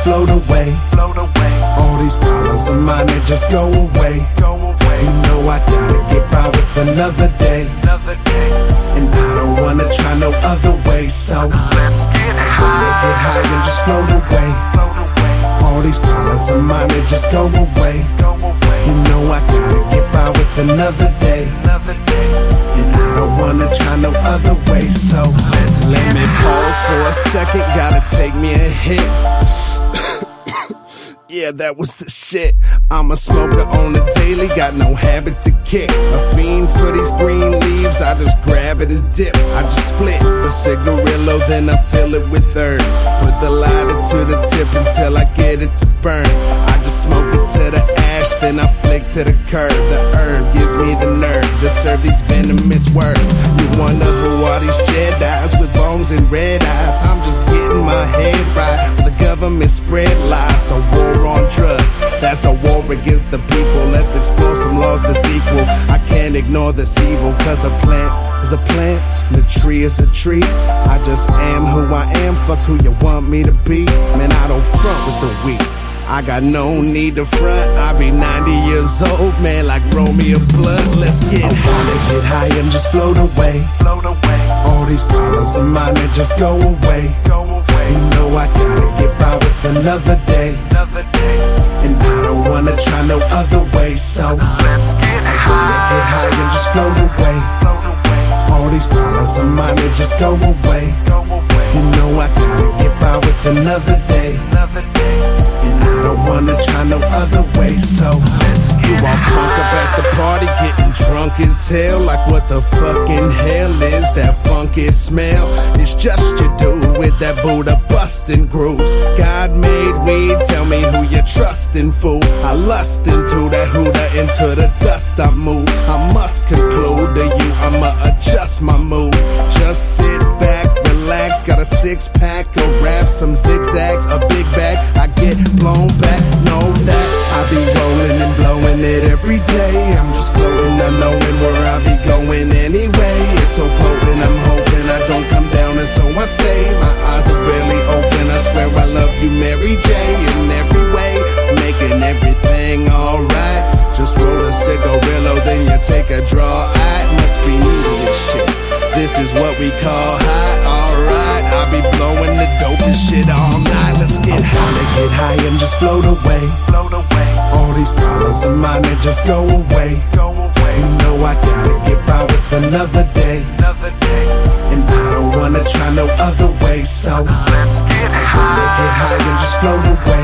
float away. All these problems of mine, they just go away. You know I gotta get by with another day. And I don't wanna try no other way. So let's get high and just float away. All these problems of mine, they just go away. You know I gotta get by with another day. And I don't wanna try no other way. So let me pause for a second. Gotta take me a hit. Yeah, that was the shit. I'm a smoker on the daily, got no habit to kick. A fiend for these green leaves, I just grab it and dip. I just split the cigarillo, then I fill it with herb. Put the lighter to the tip until I get it to burn. I just smoke it to the ash, then I flick to the curb. The herb gives me the nerve to serve these venomous words. You wonder who are these Jedis with bones and red eyes? I'm just getting my head right. The government spread lies, a war on drugs, that's a war against the people. Let's explore some laws that's equal. I can't ignore this evil, cause a plant is a plant and a tree is a tree. I just am who I am, fuck who you want me to be. Man, I don't front with the weak, I got no need to front. I be 90 years old, man, like Romeo Blood. Let's get high. I wanna get high and just float away. All these problems of mine, they just go away. You know I gotta get by with another day. And I don't wanna try no other way. So let's get high. I wanna get high and just float away. All these problems of mine, they just go away. You know I gotta get by with another day. And I don't wanna try no other way. So let's get high. You all punk up at the party, getting drunk as hell. Like what the fucking hell is that funky smell? It's just you do with that Buddha busting grooves. God made weed, tell me who you trusting, fool. I lust into that hooter, into the dust I move. I must conclude to you, I'ma adjust my mood. Just sit back, relax, got a 6-pack of raps, some zigzags, a big bag. I get blown back, know that I be rolling and blowing it every day. I'm just floating, not knowing where I be going anyway. It's so potent, I'm hoping I don't come down, and so I stay. My eyes are barely open, I swear I love you, Mary J. In every way, making everything alright. Just roll a cigarillo, then you take a draw. I must be new to this shit. This is what we call high, alright. I'll be blowing the dope and shit all night. Let's get high. I wanna get high and just float away. All these problems of mine, they just go away. You know I gotta get by with another day. And I don't wanna try no other way. So let's get high. I wanna get high and just float away.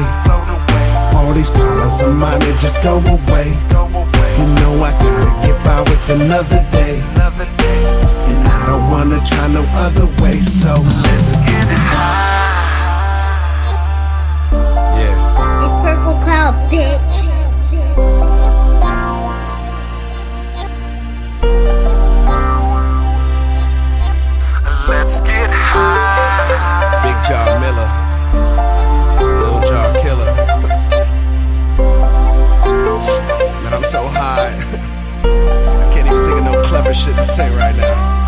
All these problems of mine, they just go away. You know I gotta get by with another day. And I don't wanna try no other way. So let's get high. Yeah. It's Purple Cloud, bitch. Let's get high. Big John Miller, Lil Jar Killer. Man, I'm so high. I can't even think of no clever shit to say right now.